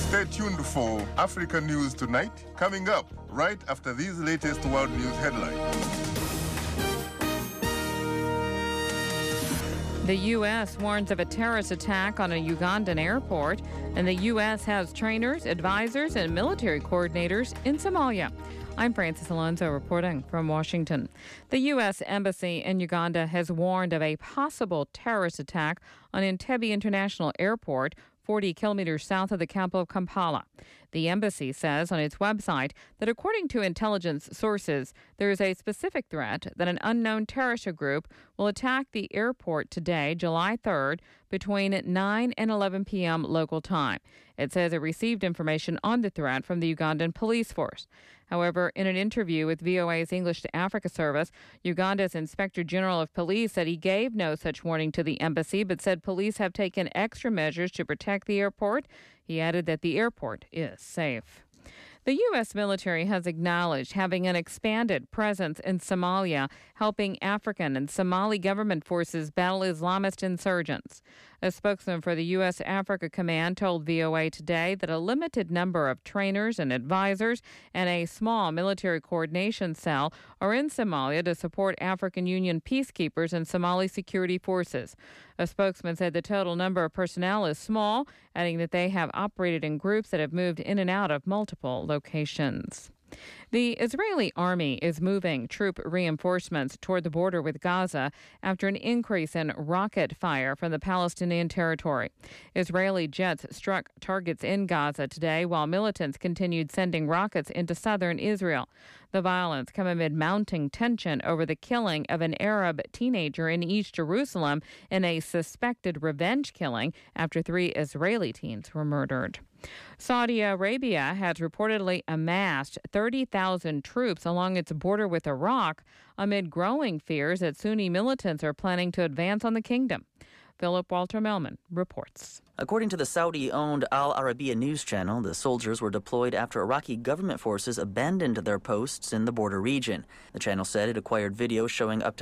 Stay tuned for Africa News Tonight, coming up right after these latest world news headlines. The U.S. warns of a terrorist attack on a Ugandan airport, and the U.S. has trainers, advisors, and military coordinators in Somalia. I'm Francis Alonso reporting from Washington. The U.S. Embassy in Uganda has warned of a possible terrorist attack on Entebbe International Airport, 40 kilometers south of the capital of Kampala. The embassy says on its website that according to intelligence sources, there is a specific threat that an unknown terrorist group will attack the airport today, July 3rd, between 9 and 11 p.m. local time. It says it received information on the threat from the Ugandan police force. However, in an interview with VOA's English to Africa service, Uganda's Inspector General of Police said he gave no such warning to the embassy, but said police have taken extra measures to protect the airport. He added that the airport is safe. The U.S. military has acknowledged having an expanded presence in Somalia, helping African and Somali government forces battle Islamist insurgents. A spokesman for the U.S. Africa Command told VOA today that a limited number of trainers and advisors and a small military coordination cell are in Somalia to support African Union peacekeepers and Somali security forces. A spokesman said the total number of personnel is small, adding that they have operated in groups that have moved in and out of multiple locations. The Israeli army is moving troop reinforcements toward the border with Gaza after an increase in rocket fire from the Palestinian territory. Israeli jets struck targets in Gaza today while militants continued sending rockets into southern Israel. The violence come amid mounting tension over the killing of an Arab teenager in East Jerusalem in a suspected revenge killing after 3 Israeli teens were murdered. Saudi Arabia has reportedly amassed 30,000 troops along its border with Iraq amid growing fears that Sunni militants are planning to advance on the kingdom. Philip Walter Melman reports. According to the Saudi-owned Al Arabiya news channel, the soldiers were deployed after Iraqi government forces abandoned their posts in the border region. The channel said it acquired video showing up to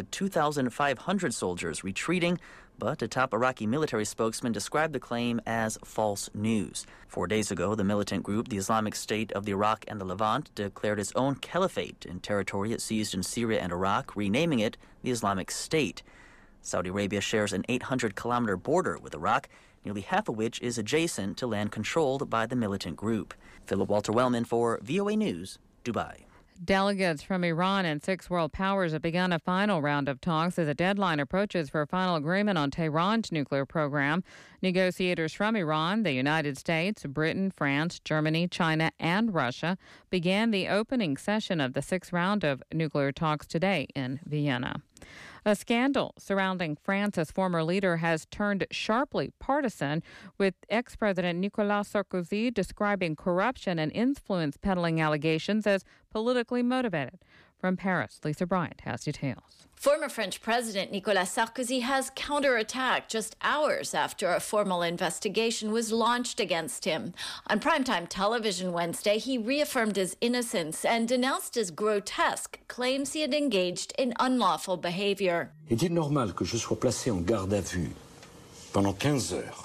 2,500 soldiers retreating, but a top Iraqi military spokesman described the claim as false news. 4 days ago, the militant group, the Islamic State of the Iraq and the Levant, declared its own caliphate in territory it seized in Syria and Iraq, renaming it the Islamic State. Saudi Arabia shares an 800-kilometer border with Iraq, nearly half of which is adjacent to land controlled by the militant group. Philip Walter Wellman for VOA News, Dubai. Delegates from Iran and 6 world powers have begun a final round of talks as a deadline approaches for a final agreement on Tehran's nuclear program. Negotiators from Iran, the United States, Britain, France, Germany, China, and Russia began the opening session of the 6th round of nuclear talks today in Vienna. A scandal surrounding France's former leader has turned sharply partisan, with ex-President Nicolas Sarkozy describing corruption and influence peddling allegations as politically motivated. From Paris, Lisa Bryant has details. Former French President Nicolas Sarkozy has counterattacked just hours after a formal investigation was launched against him. On primetime television Wednesday, he reaffirmed his innocence and denounced as grotesque claims he had engaged in unlawful behavior. Est-il normal que je sois placé en garde à vue pendant 15 heures?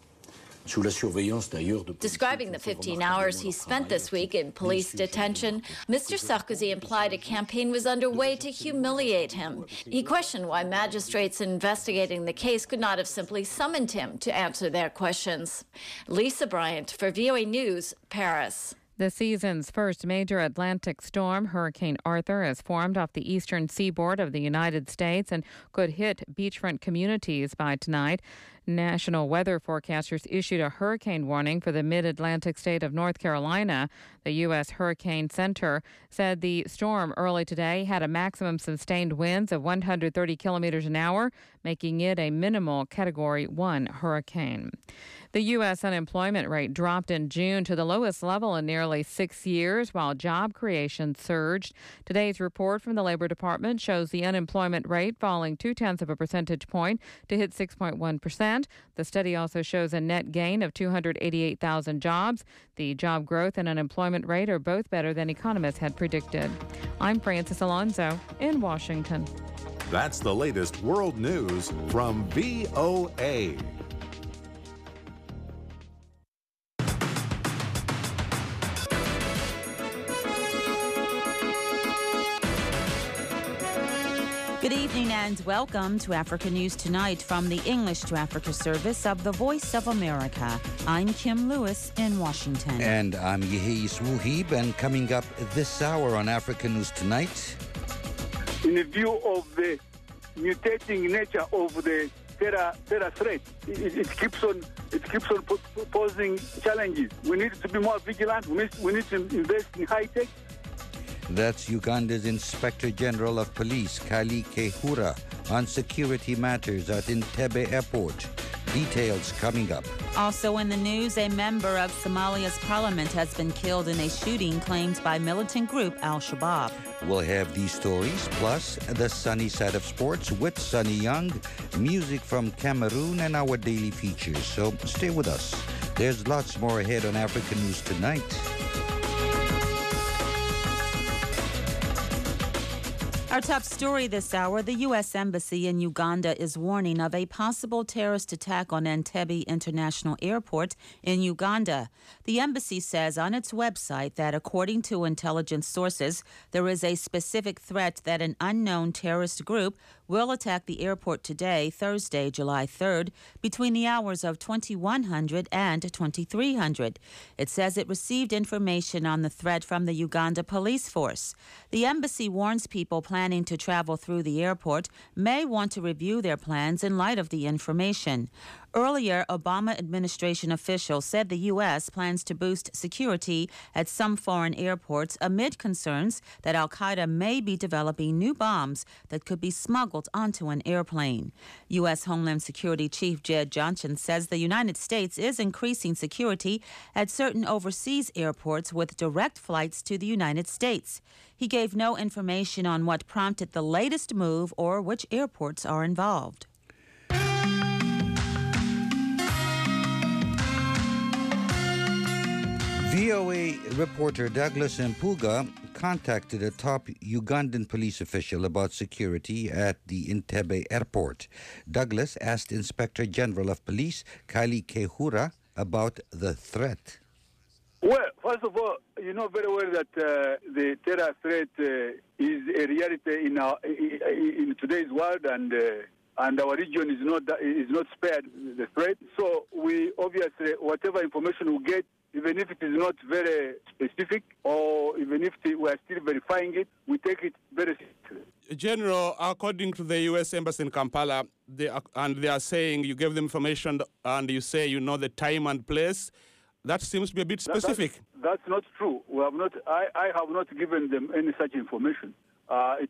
Describing the 15 hours he spent this week in police detention, Mr. Sarkozy implied a campaign was underway to humiliate him. He questioned why magistrates investigating the case could not have simply summoned him to answer their questions. Lisa Bryant for VOA News, Paris. The season's first major Atlantic storm, Hurricane Arthur, has formed off the eastern seaboard of the United States and could hit beachfront communities by tonight. National weather forecasters issued a hurricane warning for the mid-Atlantic state of North Carolina. The U.S. Hurricane Center said the storm early today had a maximum sustained winds of 130 kilometers an hour, making it a minimal Category 1 hurricane. The U.S. unemployment rate dropped in June to the lowest level in nearly 6 years, while job creation surged. Today's report from the Labor Department shows the unemployment rate falling 0.2 percentage point to hit 6.1%. The study also shows a net gain of 288,000 jobs. The job growth and unemployment rate are both better than economists had predicted. I'm Francis Alonso in Washington. That's the latest world news from VOA. Good evening and welcome to Africa News Tonight from the English to Africa service of the Voice of America. I'm Kim Lewis in Washington. And I'm Yehis Wuhib, and coming up this hour on Africa News Tonight. In view of the mutating nature of the terror threat, it keeps on posing challenges. We need to be more vigilant. We need to invest in high tech. That's Uganda's Inspector General of Police, Kali Kehura, on security matters at Entebbe Airport. Details coming up. Also in the news, a member of Somalia's parliament has been killed in a shooting claimed by militant group Al-Shabaab. We'll have these stories, plus the sunny side of sports with Sunny Young, music from Cameroon, and our daily features. So stay with us. There's lots more ahead on Africa News Tonight. Our top story this hour, the U.S. Embassy in Uganda is warning of a possible terrorist attack on Entebbe International Airport in Uganda. The embassy says on its website that according to intelligence sources, there is a specific threat that an unknown terrorist group will attack the airport today, Thursday, July 3rd, between the hours of 2100 and 2300. It says it received information on the threat from the Uganda police force. The embassy warns people planning to travel through the airport may want to review their plans in light of the information. Earlier, Obama administration officials said the U.S. plans to boost security at some foreign airports amid concerns that al-Qaeda may be developing new bombs that could be smuggled onto an airplane. U.S. Homeland Security Chief Jed Johnson says the United States is increasing security at certain overseas airports with direct flights to the United States. He gave no information on what prompted the latest move or which airports are involved. VOA reporter Douglas Mpuga contacted a top Ugandan police official about security at the Entebbe airport. Douglas asked Inspector General of Police Kali Kehura about the threat. Well, first of all, you know very well that the terror threat is a reality in today's world, and our region is not spared the threat. So we obviously, whatever information we get, even if it is not very specific, or even if we are still verifying it, we take it very seriously. General, according to the U.S. Embassy in Kampala, they are saying you gave them information and you say you know the time and place. That seems to be a bit specific. That's not true. We have not. I have not given them any such information. On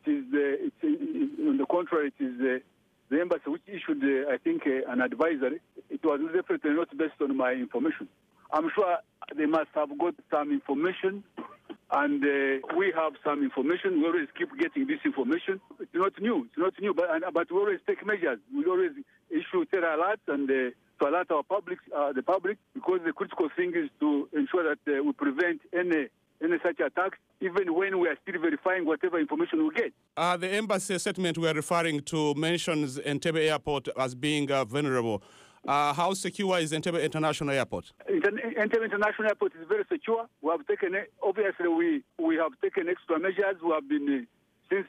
the contrary, it is the embassy which issued, I think, an advisory. It was definitely not based on my information. I'm sure they must have got some information, and we have some information. We always keep getting this information. It's not new, but we always take measures. We always issue terror alerts and to alert our the public, because the critical thing is to ensure that we prevent any such attacks, even when we are still verifying whatever information we get. The embassy statement we are referring to mentions Entebbe Airport as being vulnerable. How secure is Entebbe International Airport? Entebbe International Airport is very secure. We have taken, obviously, we have taken extra measures. We have been since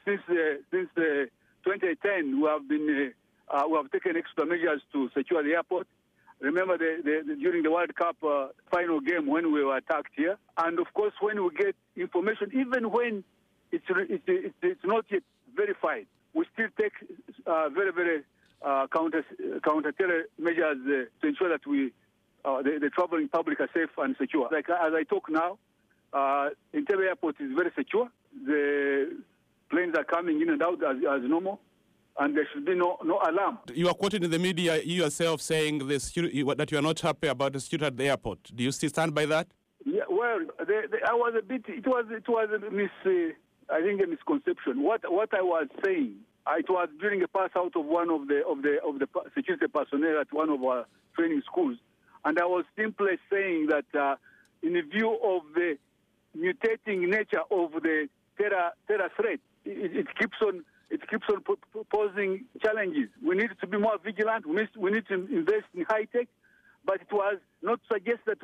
2010. We have taken extra measures to secure the airport. Remember during the World Cup final game when we were attacked here, and of course when we get information, even when it's not yet verified, we still take very counter-terror measures to ensure that the traveling public are safe and secure. Like as I talk now, Entebbe Airport is very secure. The planes are coming in and out as normal, and there should be no alarm. You are quoted in the media yourself saying that you are not happy about the security at the airport. Do you still stand by that? Yeah, well, I was a bit. It was I think a misconception. What I was saying. It was during a pass out of one of the security personnel at one of our training schools, and I was simply saying that in view of the mutating nature of the terror threat, it keeps on posing challenges. We need to be more vigilant. We need to invest in high tech, but it was not to suggest that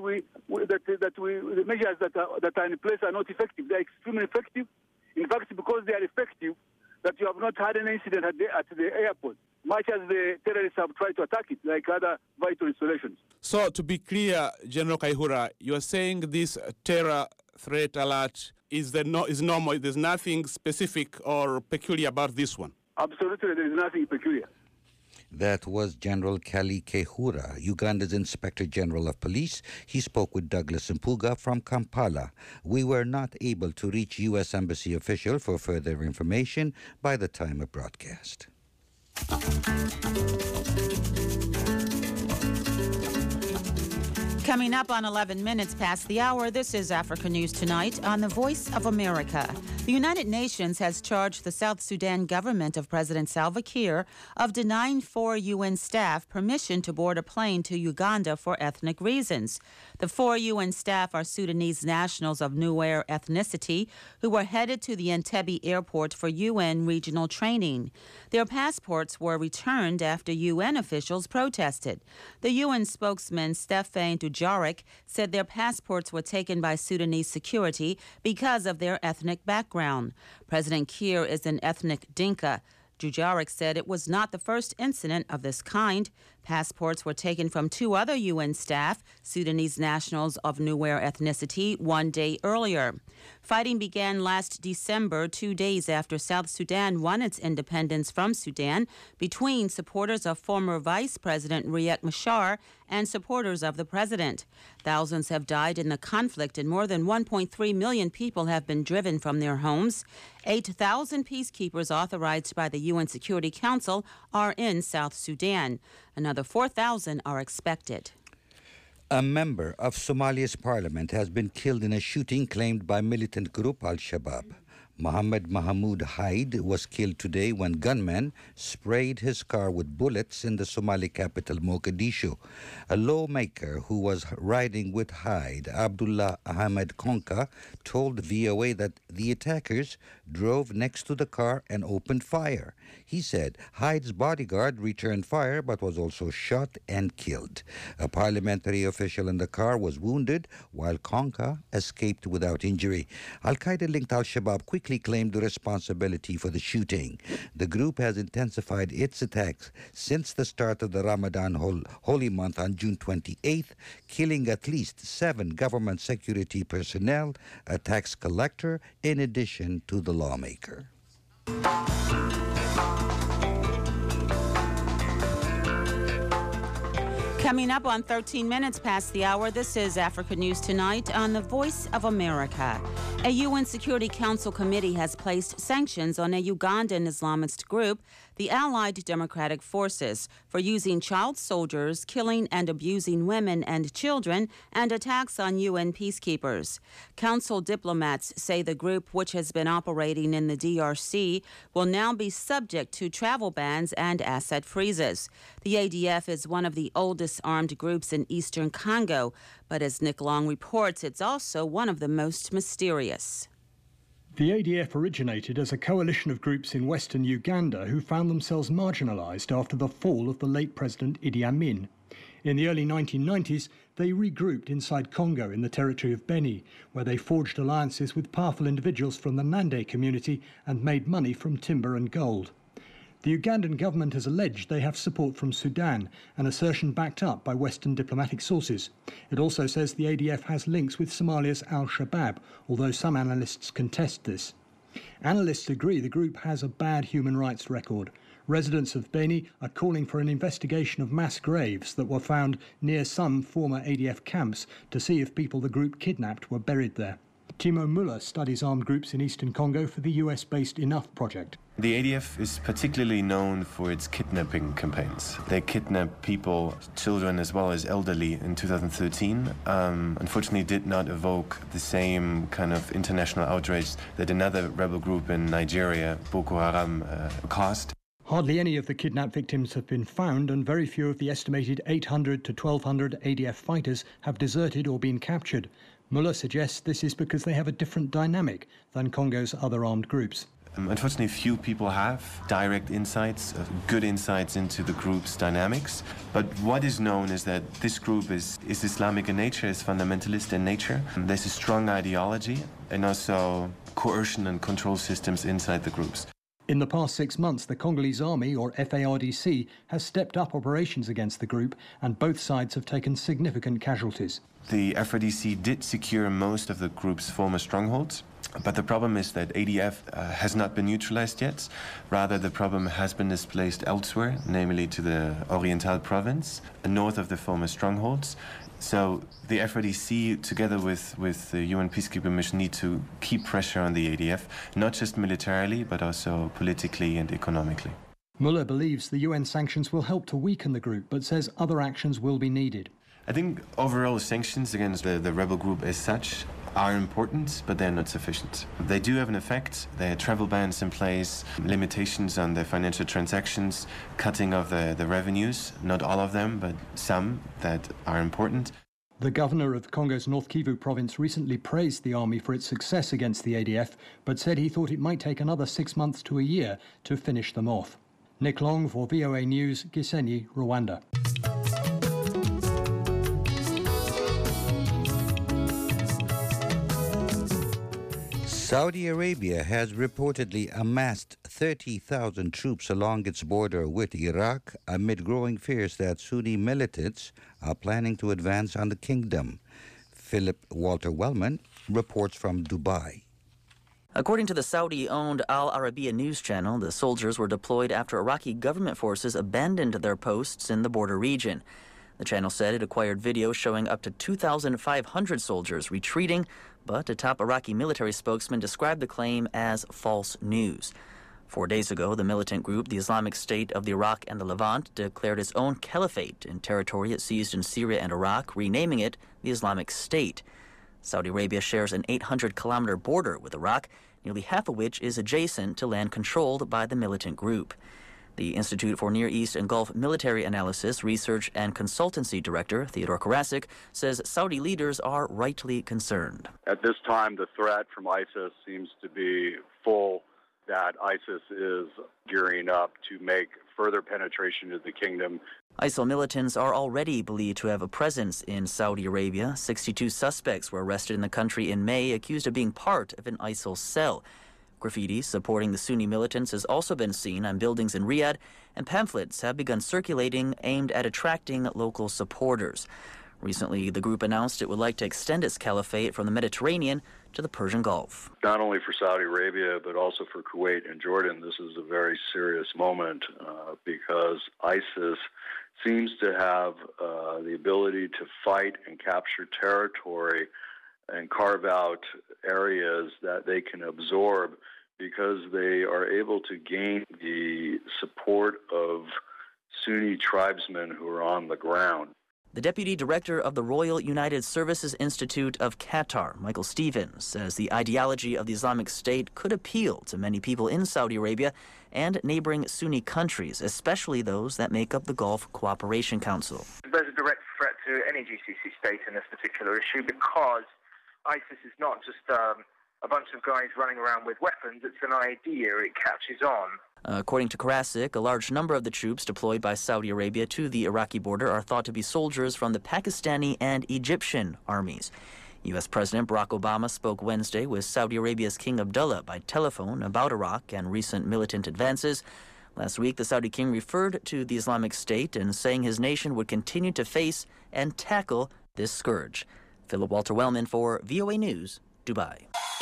the measures that are in place are not effective. They are extremely effective. In fact, because they are effective, that you have not had any incident at the airport, much as the terrorists have tried to attack it, like other vital installations. So, to be clear, General Kaihura, you are saying this terror threat alert is normal. There's nothing specific or peculiar about this one. Absolutely, there is nothing peculiar. That was General Kelly Kaihura, Uganda's Inspector General of Police. He spoke with Douglas Mpuga from Kampala. We were not able to reach U.S. Embassy official for further information by the time of broadcast. Coming up on 11 minutes past the hour, this is Africa News Tonight on the Voice of America. The United Nations has charged the South Sudan government of President Salva Kiir of denying 4 UN staff permission to board a plane to Uganda for ethnic reasons. The 4 UN staff are Sudanese nationals of Nuer ethnicity who were headed to the Entebbe airport for UN regional training. Their passports were returned after UN officials protested. The UN spokesman Stéphane Dujarric said their passports were taken by Sudanese security because of their ethnic background. President Kiir is an ethnic Dinka. Dujarric said it was not the first incident of this kind. Passports were taken from 2 other UN staff, Sudanese nationals of Nuer ethnicity, 1 day earlier. Fighting began last December, 2 days after South Sudan won its independence from Sudan, between supporters of former Vice President Riek Machar and supporters of the president. Thousands have died in the conflict and more than 1.3 million people have been driven from their homes. 8,000 peacekeepers authorized by the UN Security Council are in South Sudan. Another 4,000 are expected. A member of Somalia's parliament has been killed in a shooting claimed by militant group Al-Shabaab. Mohammed Mahmoud Haid was killed today when gunmen sprayed his car with bullets in the Somali capital, Mogadishu. A lawmaker who was riding with Haid, Abdullah Ahmed Konka, told VOA that the attackers drove next to the car and opened fire. He said Haid's bodyguard returned fire but was also shot and killed. A parliamentary official in the car was wounded while Konka escaped without injury. Al-Qaeda-linked Al-Shabaab quickly claimed the responsibility for the shooting. The group has intensified its attacks since the start of the Ramadan holy month on June 28th, killing at least 7 government security personnel, a tax collector, in addition to the lawmaker. Coming up on 13 minutes past the hour, this is Africa News Tonight on the Voice of America. A UN Security Council committee has placed sanctions on a Ugandan Islamist group, the Allied Democratic Forces, for using child soldiers, killing and abusing women and children, and attacks on UN peacekeepers. Council diplomats say the group, which has been operating in the DRC, will now be subject to travel bans and asset freezes. The ADF is one of the oldest armed groups in eastern Congo, but as Nick Long reports, it's also one of the most mysterious. The ADF originated as a coalition of groups in western Uganda who found themselves marginalised after the fall of the late President Idi Amin. In the early 1990s, they regrouped inside Congo in the territory of Beni, where they forged alliances with powerful individuals from the Nande community and made money from timber and gold. The Ugandan government has alleged they have support from Sudan, an assertion backed up by Western diplomatic sources. It also says the ADF has links with Somalia's Al-Shabaab, although some analysts contest this. Analysts agree the group has a bad human rights record. Residents of Beni are calling for an investigation of mass graves that were found near some former ADF camps to see if people the group kidnapped were buried there. Timo Muller studies armed groups in eastern Congo for the US-based Enough project. The ADF is particularly known for its kidnapping campaigns. They kidnapped people, children as well as elderly, in 2013. Unfortunately, did not evoke the same kind of international outrage that another rebel group in Nigeria, Boko Haram, caused. Hardly any of the kidnapped victims have been found, and very few of the estimated 800 to 1,200 ADF fighters have deserted or been captured. Muller suggests this is because they have a different dynamic than Congo's other armed groups. Unfortunately, few people have direct insights, good insights into the group's dynamics. But what is known is that this group is Islamic in nature, is fundamentalist in nature. There's a strong ideology and also coercion and control systems inside the groups. In the past 6 months, the Congolese Army, or FARDC, has stepped up operations against the group, and both sides have taken significant casualties. The FARDC did secure most of the group's former strongholds, but the problem is that ADF has not been neutralized yet. Rather, the problem has been displaced elsewhere, namely to the Oriental province, north of the former strongholds. So the FARDC, together with the UN peacekeeping mission, need to keep pressure on the ADF, not just militarily, but also politically and economically. Muller believes the UN sanctions will help to weaken the group, but says other actions will be needed. I think overall sanctions against the rebel group as such are important, but they're not sufficient. They do have an effect. There are travel bans in place, limitations on their financial transactions, cutting of the revenues, not all of them, but some that are important. The governor of Congo's North Kivu province recently praised the army for its success against the ADF, but said he thought it might take another 6 months to a year to finish them off. Nick Long for VOA News, Gisenyi, Rwanda. Saudi Arabia has reportedly amassed 30,000 troops along its border with Iraq amid growing fears that Sunni militants are planning to advance on the kingdom. Philip Walter Wellman reports from Dubai. According to the Saudi-owned Al Arabiya news channel, the soldiers were deployed after Iraqi government forces abandoned their posts in the border region. The channel said it acquired video showing up to 2,500 soldiers retreating, but a top Iraqi military spokesman described the claim as false news. 4 days ago, the militant group, the Islamic State of the Iraq and the Levant, declared its own caliphate in territory it seized in Syria and Iraq, renaming it the Islamic State. Saudi Arabia shares an 800-kilometer border with Iraq, nearly half of which is adjacent to land controlled by the militant group. The Institute for Near East and Gulf Military Analysis Research and Consultancy Director, Theodore Karasik, says Saudi leaders are rightly concerned. At this time, the threat from ISIS seems to be full, that ISIS is gearing up to make further penetration into the kingdom. ISIL militants are already believed to have a presence in Saudi Arabia. 62 suspects were arrested in the country in May, accused of being part of an ISIL cell. Graffiti supporting the Sunni militants has also been seen on buildings in Riyadh, and pamphlets have begun circulating aimed at attracting local supporters. Recently, the group announced it would like to extend its caliphate from the Mediterranean to the Persian Gulf. Not only for Saudi Arabia, but also for Kuwait and Jordan, this is a very serious moment because ISIS seems to have the ability to fight and capture territory and carve out areas that they can absorb because they are able to gain the support of Sunni tribesmen who are on the ground. The deputy director of the Royal United Services Institute of Qatar, Michael Stevens, says the ideology of the Islamic State could appeal to many people in Saudi Arabia and neighboring Sunni countries, especially those that make up the Gulf Cooperation Council. There's a direct threat to any GCC state in this particular issue because ISIS is not just a bunch of guys running around with weapons. It's an idea. It catches on. According to Karasik, a large number of the troops deployed by Saudi Arabia to the Iraqi border are thought to be soldiers from the Pakistani and Egyptian armies. U.S. President Barack Obama spoke Wednesday with Saudi Arabia's King Abdullah by telephone about Iraq and recent militant advances. Last week, the Saudi king referred to the Islamic State and saying his nation would continue to face and tackle this scourge. Philip Walter Wellman for VOA News, Dubai.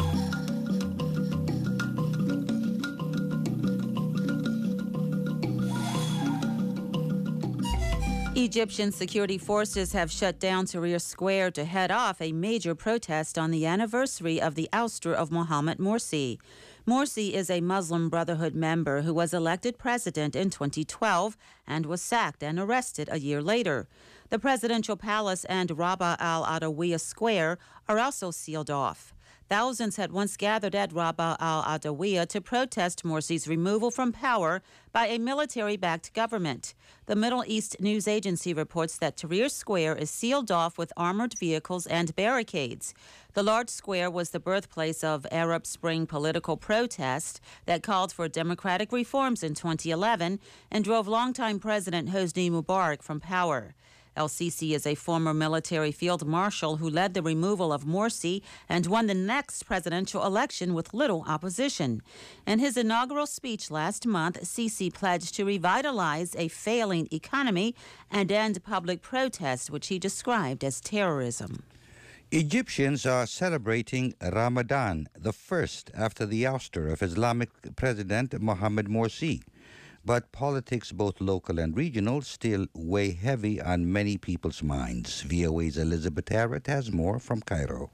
Egyptian security forces have shut down Tahrir Square to head off a major protest on the anniversary of the ouster of Mohamed Morsi. Morsi is a Muslim Brotherhood member who was elected president in 2012 and was sacked and arrested a year later. The presidential palace and Rabaa al-Adawiya Square are also sealed off. Thousands had once gathered at Rabaa al-Adawiya to protest Morsi's removal from power by a military-backed government. The Middle East news agency reports that Tahrir Square is sealed off with armored vehicles and barricades. The large square was the birthplace of Arab Spring political protest that called for democratic reforms in 2011 and drove longtime President Hosni Mubarak from power. El-Sisi is a former military field marshal who led the removal of Morsi and won the next presidential election with little opposition. In his inaugural speech last month, Sisi pledged to revitalize a failing economy and end public protest, which he described as terrorism. Egyptians are celebrating Ramadan, the first after the ouster of Islamic President Mohamed Morsi. But politics, both local and regional, still weigh heavy on many people's minds. VOA's Elizabeth Harrett has more from Cairo.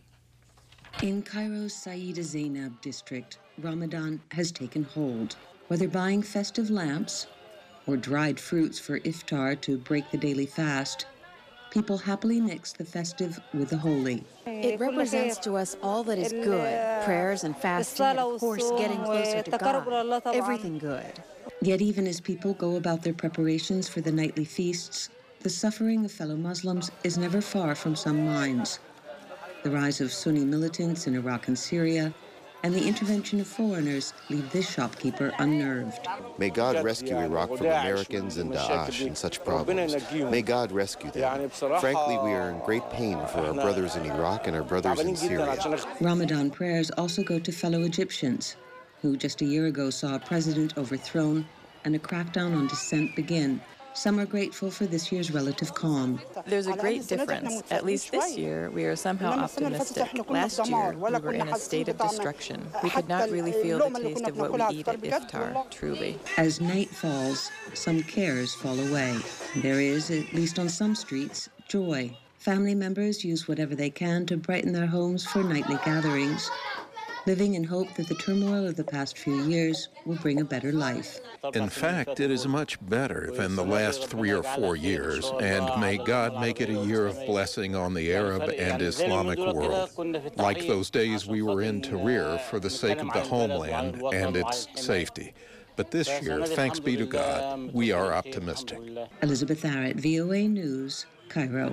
In Cairo's Saida Zainab district, Ramadan has taken hold. Whether buying festive lamps or dried fruits for iftar to break the daily fast, people happily mix the festive with the holy. It represents to us all that is good, prayers and fasting, and of course getting closer to God, everything good. Yet even as people go about their preparations for the nightly feasts, the suffering of fellow Muslims is never far from some minds. The rise of Sunni militants in Iraq and Syria and the intervention of foreigners leave this shopkeeper unnerved. May God rescue Iraq from Americans and Daesh and such problems. May God rescue them. Frankly, we are in great pain for our brothers in Iraq and our brothers in Syria. Ramadan prayers also go to fellow Egyptians, who just a year ago saw a president overthrown and a crackdown on dissent begin. Some are grateful for this year's relative calm. There's a great difference. At least this year, we are somehow optimistic. Last year, we were in a state of destruction. We could not really feel the taste of what we eat at iftar, truly. As night falls, some cares fall away. There is, at least on some streets, joy. Family members use whatever they can to brighten their homes for nightly gatherings, living in hope that the turmoil of the past few years will bring a better life. In fact, it is much better than the last 3 or 4 years, and may God make it a year of blessing on the Arab and Islamic world, like those days we were in Tahrir for the sake of the homeland and its safety. But this year, thanks be to God, we are optimistic. Elizabeth Arrett, VOA News, Cairo.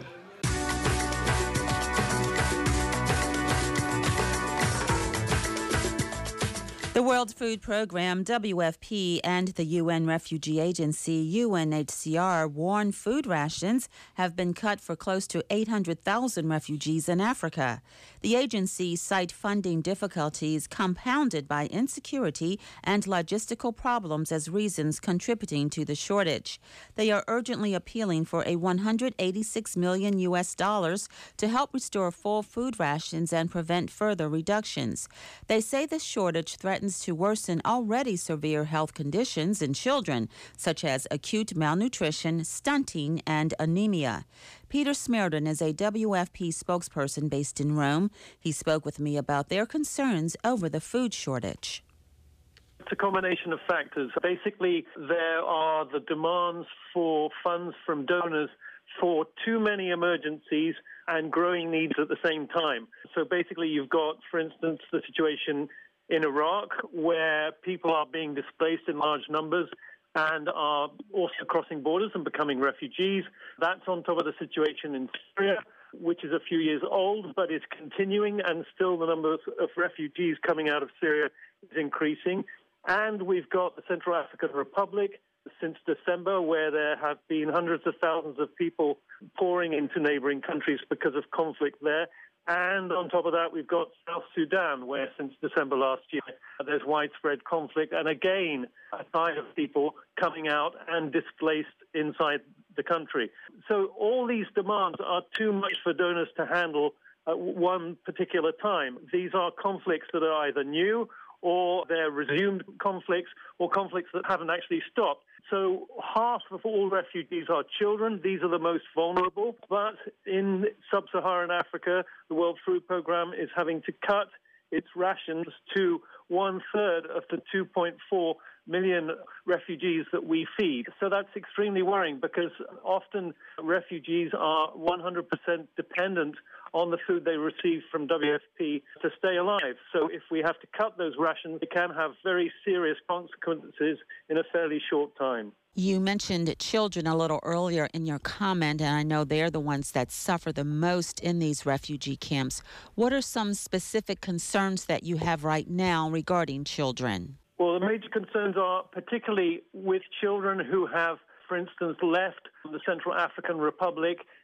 The World Food Programme, WFP, and the UN Refugee Agency, UNHCR, warn food rations have been cut for close to 800,000 refugees in Africa. The agencies cite funding difficulties compounded by insecurity and logistical problems as reasons contributing to the shortage. They are urgently appealing for a $186 million to help restore full food rations and prevent further reductions. They say the shortage threatens to worsen already severe health conditions in children, such as acute malnutrition, stunting, and anemia. Peter Smerden is a WFP spokesperson based in Rome. He spoke with me about their concerns over the food shortage. It's a combination of factors. Basically, there are the demands for funds from donors for too many emergencies and growing needs at the same time. So basically, you've got, for instance, the situation in Iraq, where people are being displaced in large numbers and are also crossing borders and becoming refugees. That's on top of the situation in Syria, which is a few years old, but is continuing, and still the number of refugees coming out of Syria is increasing. And we've got the Central African Republic since December, where there have been hundreds of thousands of people pouring into neighboring countries because of conflict there. And on top of that, we've got South Sudan, where since December last year, there's widespread conflict. And again, a tide of people coming out and displaced inside the country. So all these demands are too much for donors to handle at one particular time. These are conflicts that are either new or they're resumed conflicts or conflicts that haven't actually stopped. So half of all refugees are children. These are the most vulnerable. But in sub-Saharan Africa, the World Food Programme is having to cut its rations to 1/3 of the 2.4 million refugees that we feed. So that's extremely worrying because often refugees are 100% dependent on the food they receive from WFP to stay alive. So if we have to cut those rations, it can have very serious consequences in a fairly short time. You mentioned children a little earlier in your comment, and I know they're the ones that suffer the most in these refugee camps. What are some specific concerns that you have right now regarding children? Well, the major concerns are particularly with children who have, for instance, left the Central African Republic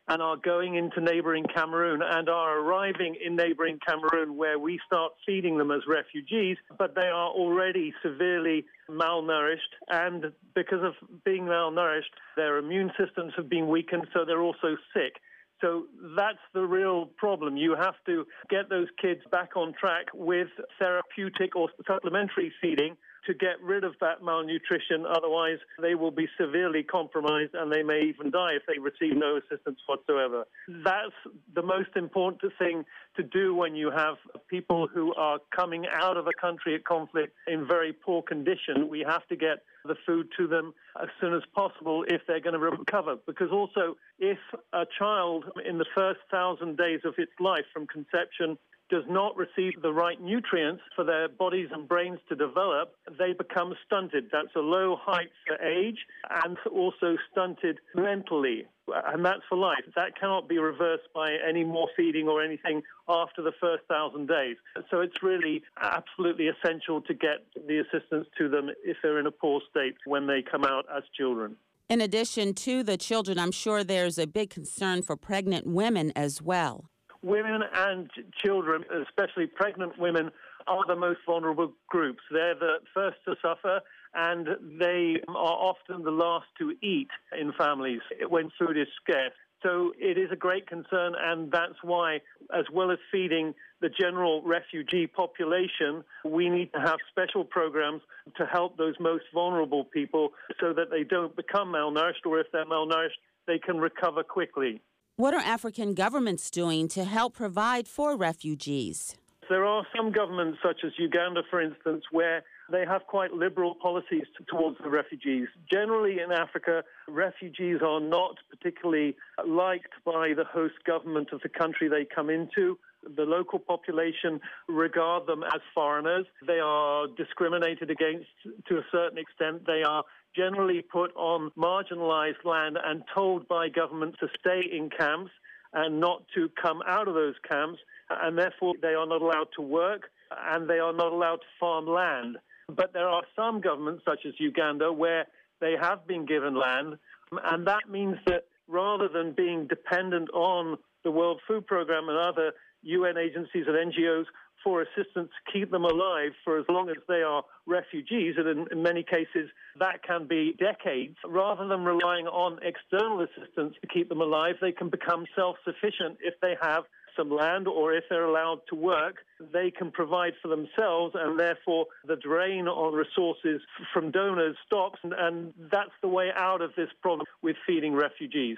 and are going into neighboring Cameroon and are arriving in neighboring Cameroon where we start feeding them as refugees, but they are already severely malnourished, and because of being malnourished, their immune systems have been weakened, so they're also sick. So that's the real problem. You have to get those kids back on track with therapeutic or supplementary feeding to get rid of that malnutrition. Otherwise, they will be severely compromised and they may even die if they receive no assistance whatsoever. That's the most important thing to do when you have people who are coming out of a country at conflict in very poor condition. We have to get the food to them as soon as possible if they're going to recover. Because also, if a child in the first 1,000 days of its life from conception does not receive the right nutrients for their bodies and brains to develop, they become stunted. That's a low height for age and also stunted mentally. And that's for life. That cannot be reversed by any more feeding or anything after the first 1,000 days. So it's really absolutely essential to get the assistance to them if they're in a poor state when they come out as children. In addition to the children, I'm sure there's a big concern for pregnant women as well. Women and children, especially pregnant women, are the most vulnerable groups. They're the first to suffer, and they are often the last to eat in families when food is scarce. So it is a great concern, and that's why, as well as feeding the general refugee population, we need to have special programs to help those most vulnerable people so that they don't become malnourished, or if they're malnourished, they can recover quickly. What are African governments doing to help provide for refugees? There are some governments, such as Uganda, for instance, where they have quite liberal policies towards the refugees. Generally in Africa, refugees are not particularly liked by the host government of the country they come into. The local population regard them as foreigners. They are discriminated against to a certain extent. They are generally put on marginalized land and told by government to stay in camps and not to come out of those camps, and therefore they are not allowed to work and they are not allowed to farm land. But there are some governments, such as Uganda, where they have been given land, and that means that rather than being dependent on the World Food Programme and other UN agencies and NGOs for assistance to keep them alive for as long as they are refugees, and in many cases that can be decades, rather than relying on external assistance to keep them alive, they can become self-sufficient if they have some land or if they're allowed to work. They can provide for themselves, and therefore the drain on resources from donors stops, and that's the way out of this problem with feeding refugees.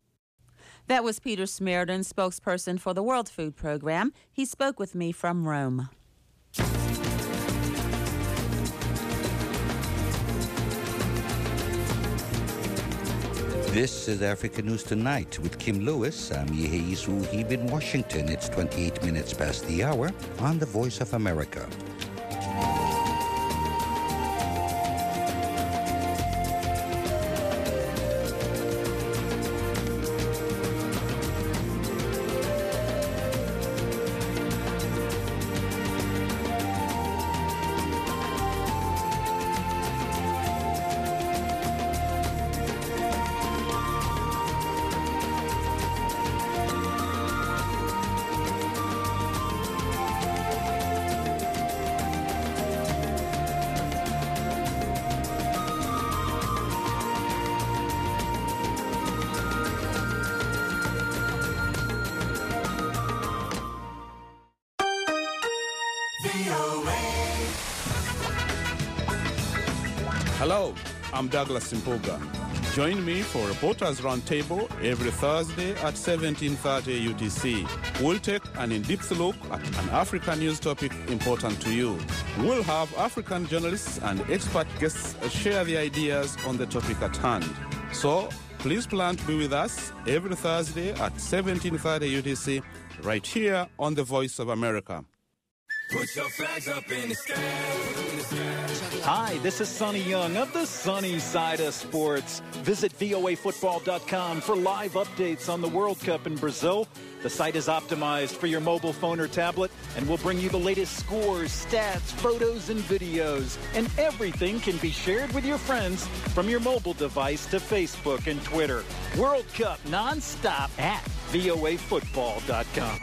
That was Peter Smearden, spokesperson for the World Food Programme. He spoke with me from Rome. This is Africa News Tonight with Kim Lewis. I'm Yehiz Wuhib in Washington. It's 28 minutes past the hour on the Voice of America. Hello, I'm Douglas Mpuga. Join me for Reporters Roundtable every Thursday at 17:30 UTC. We'll take an in-depth look at an African news topic important to you. We'll have African journalists and expert guests share their ideas on the topic at hand. So please plan to be with us every Thursday at 17:30 UTC right here on the Voice of America. Put your flags up in the sky. Hi, this is Sonny Young of the Sunny Side of Sports. Visit voafootball.com for live updates on the World Cup in Brazil. The site is optimized for your mobile phone or tablet and will bring you the latest scores, stats, photos, and videos. And everything can be shared with your friends from your mobile device to Facebook and Twitter. World Cup nonstop at voafootball.com.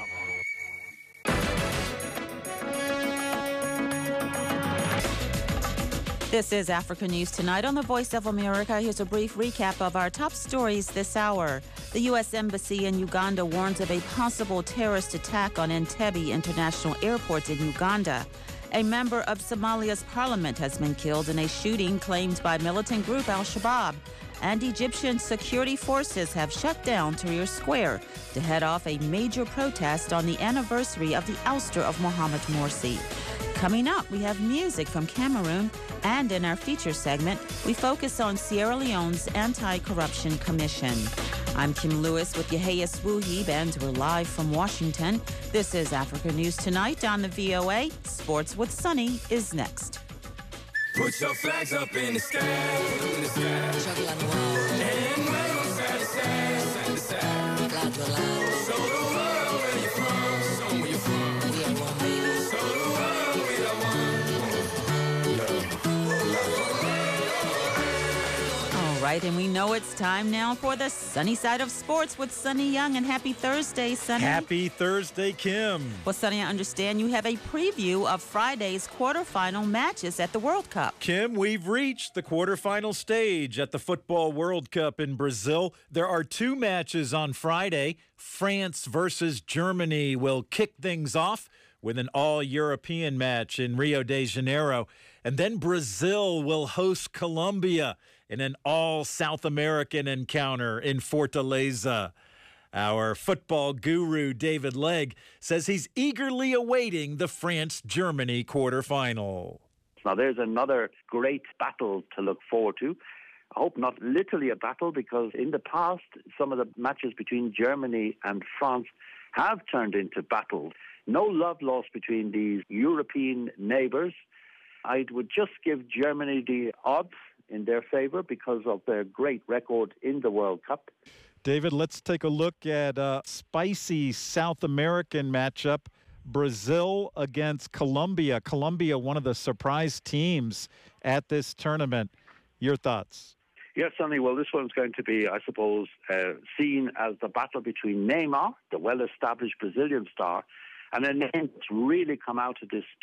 This is Africa News Tonight on the Voice of America. Here's a brief recap of our top stories this hour. The U.S. Embassy in Uganda warns of a possible terrorist attack on Entebbe International Airport in Uganda. A member of Somalia's parliament has been killed in a shooting claimed by militant group Al-Shabaab. And Egyptian security forces have shut down Tahrir Square to head off a major protest on the anniversary of the ouster of Mohamed Morsi. Coming up, we have music from Cameroon, and in our feature segment, we focus on Sierra Leone's Anti-Corruption Commission. I'm Kim Lewis with Yahya Swoohib, and we're live from Washington. This is Africa News Tonight on the VOA. Sports with Sunny is next. Put your flags up in the sky, in the sky. And wave on side to side, side to side. Show the world where you're from, show where you're from. We are one, baby. Show the world we are one. All right, and we know it's time now for the Sunny Side of Sports with Sunny Young. And happy Thursday, Sunny. Happy Thursday, Kim. Well, Sunny, I understand you have a preview of Friday's quarterfinal matches at the World Cup. Kim, we've reached the quarterfinal stage at the Football World Cup in Brazil. There are two matches on Friday. France versus Germany will kick things off with an all-European match in Rio de Janeiro. And then Brazil will host Colombia in an all-South American encounter in Fortaleza. Our football guru, David Legg, says he's eagerly awaiting the France-Germany quarterfinal. Now, there's another great battle to look forward to. I hope not literally a battle, because in the past, some of the matches between Germany and France have turned into battles. No love lost between these European neighbours. I would just give Germany the odds in their favour because of their great record in the World Cup. David, let's take a look at a spicy South American matchup. Brazil against Colombia. Colombia, one of the surprise teams at this tournament. Your thoughts? Yes, Sonny. Well, this one's going to be, I suppose, seen as the battle between Neymar, the well-established Brazilian star, and a name that's really come out of this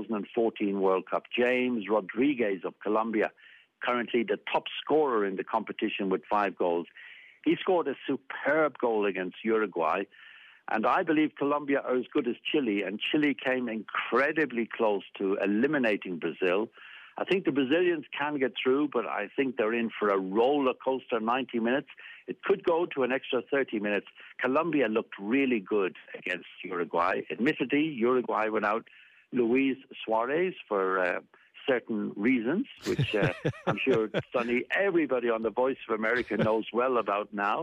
2014 World Cup, James Rodriguez of Colombia, currently the top scorer in the competition with 5 goals. He scored a superb goal against Uruguay, and I believe Colombia are as good as Chile, and Chile came incredibly close to eliminating Brazil. I think the Brazilians can get through, but I think they're in for a roller coaster 90 minutes. It could go to an extra 30 minutes. Colombia looked really good against Uruguay. Admittedly, Uruguay went out Luis Suarez for certain reasons, which I'm sure, Sonny, everybody on the Voice of America knows well about now.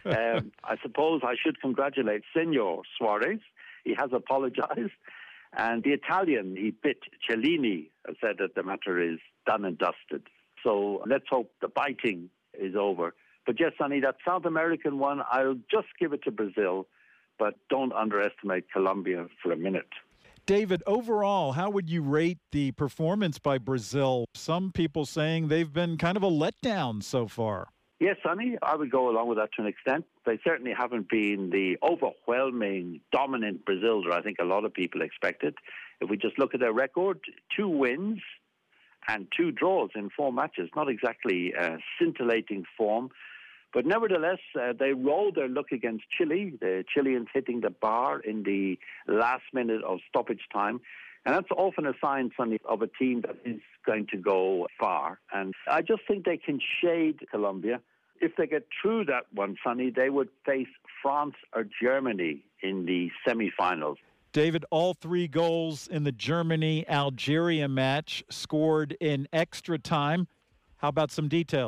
I suppose I should congratulate Senor Suarez. He has apologized. And the Italian, he bit Cellini, said that the matter is done and dusted. So let's hope the biting is over. But yes, Sonny, that South American one, I'll just give it to Brazil, but don't underestimate Colombia for a minute. David, overall, how would you rate the performance by Brazil? Some people saying they've been kind of a letdown so far. Yes, Sonny, I would go along with that to an extent. They certainly haven't been the overwhelming, dominant Brazil that I think a lot of people expected. If we just look at their record, 2 wins and 2 draws in 4 matches, not exactly scintillating form. But nevertheless, they rolled their luck against Chile, the Chileans hitting the bar in the last minute of stoppage time. And that's often a sign, Sonny, of a team that is going to go far. And I just think they can shade Colombia. If they get through that one, Sonny, they would face France or Germany in the semifinals. David, all 3 goals in the Germany-Algeria match scored in extra time. How about some details?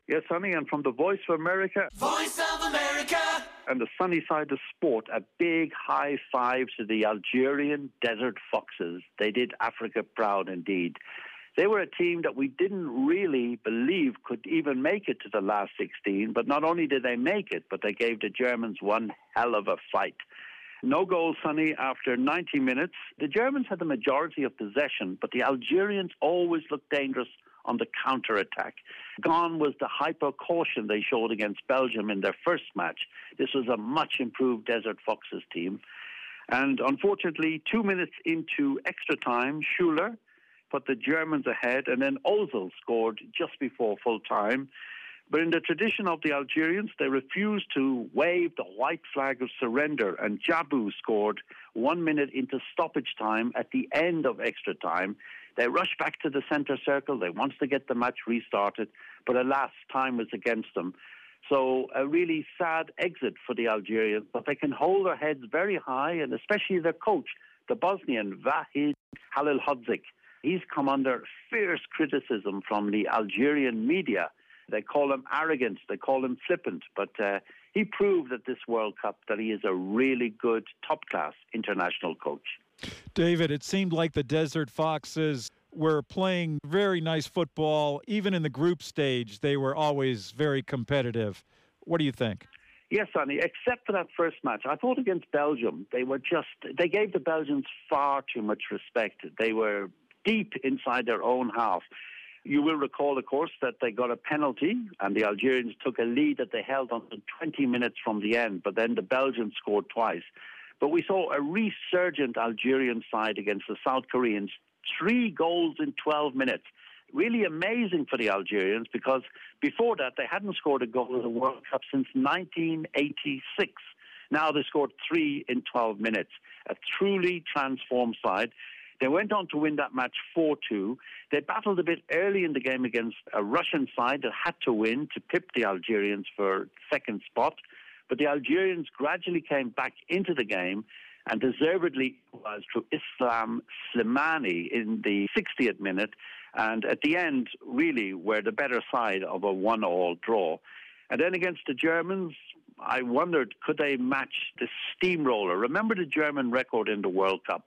Yes, Sonny, and from the Voice of America. Voice of America! And the sunny side of sport, a big high five to the Algerian Desert Foxes. They did Africa proud indeed. They were a team that we didn't really believe could even make it to the last 16, but not only did they make it, but they gave the Germans one hell of a fight. No goal, Sonny, after 90 minutes. The Germans had the majority of possession, but the Algerians always looked dangerous on the counter-attack. Gone was the hyper-caution they showed against Belgium in their first match. This was a much-improved Desert Foxes team. And unfortunately, 2 minutes into extra time, Schuler put the Germans ahead, and then Ozil scored just before full time. But in the tradition of the Algerians, they refused to wave the white flag of surrender, and Djabou scored 1 minute into stoppage time at the end of extra time. They rushed back to the centre circle. They wanted to get the match restarted, but alas, time was against them. So a really sad exit for the Algerians, but they can hold their heads very high, and especially their coach, the Bosnian Vahid Halilhodžić. He's come under fierce criticism from the Algerian media. They call him arrogant, they call him flippant, but he proved at this World Cup that he is a really good, top-class international coach. David, it seemed like the Desert Foxes were playing very nice football. Even in the group stage, they were always very competitive. What do you think? Yes, Sonny, except for that first match. I thought against Belgium, they gave the Belgians far too much respect. They were deep inside their own half. You will recall, of course, that they got a penalty and the Algerians took a lead that they held until 20 minutes from the end, but then the Belgians scored twice. But we saw a resurgent Algerian side against the South Koreans, 3 goals in 12 minutes. Really amazing for the Algerians because before that they hadn't scored a goal in the World Cup since 1986. Now they scored 3 in 12 minutes. A truly transformed side. They went on to win that match 4-2. They battled a bit early in the game against a Russian side that had to win to pip the Algerians for second spot. But the Algerians gradually came back into the game and deservedly was through Islam Slimani in the 60th minute. And at the end, really, were the better side of a 1-1 draw. And then against the Germans, I wondered, could they match the steamroller? Remember the German record in the World Cup?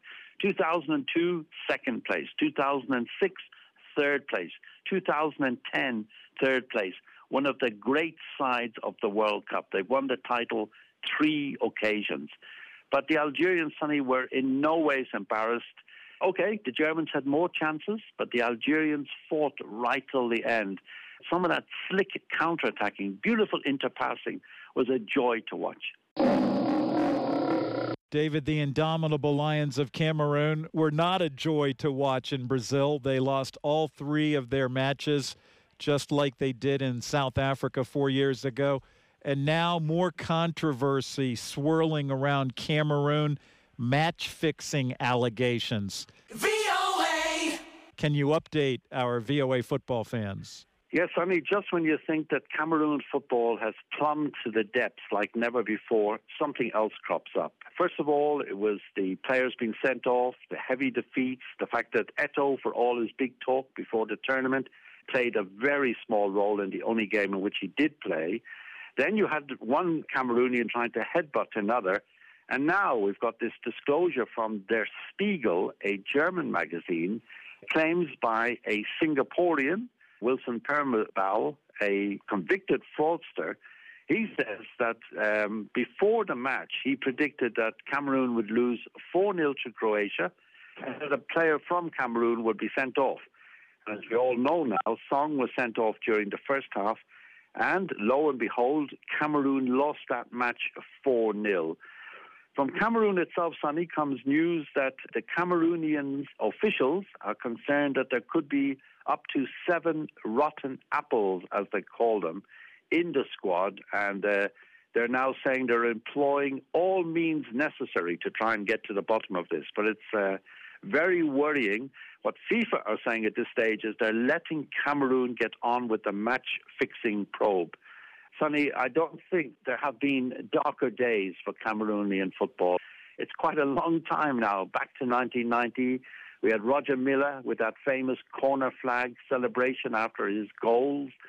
2002, second place. 2006, third place. 2010, third place. One of the great sides of the World Cup. They've won the title 3 occasions. But the Algerians, Sonny, were in no ways embarrassed. Okay, the Germans had more chances, but the Algerians fought right till the end. Some of that slick counterattacking, beautiful interpassing was a joy to watch. David, the indomitable Lions of Cameroon were not a joy to watch in Brazil. They lost all 3 of their matches, just like they did in South Africa 4 years ago. And now more controversy swirling around Cameroon, match-fixing allegations. VOA! Can you update our VOA football fans? Yes, I mean, just when you think that Cameroon football has plumbed to the depths like never before, something else crops up. First of all, it was the players being sent off, the heavy defeats, the fact that Eto'o, for all his big talk before the tournament, played a very small role in the only game in which he did play. Then you had one Cameroonian trying to headbutt another. And now we've got this disclosure from Der Spiegel, a German magazine, claims by a Singaporean, Wilson Permabal, a convicted fraudster. He says that before the match, he predicted that Cameroon would lose 4-0 to Croatia and that a player from Cameroon would be sent off. As we all know now, Song was sent off during the first half, and lo and behold, Cameroon lost that match 4-0. From Cameroon itself, Sonny, comes news that the Cameroonian officials are concerned that there could be up to 7 rotten apples, as they call them, in the squad, and they're now saying they're employing all means necessary to try and get to the bottom of this. But it's very worrying. What FIFA are saying at this stage is they're letting Cameroon get on with the match-fixing probe. Sonny, I don't think there have been darker days for Cameroonian football. It's quite a long time now, back to 1990. We had Roger Milla with that famous corner flag celebration after his goals.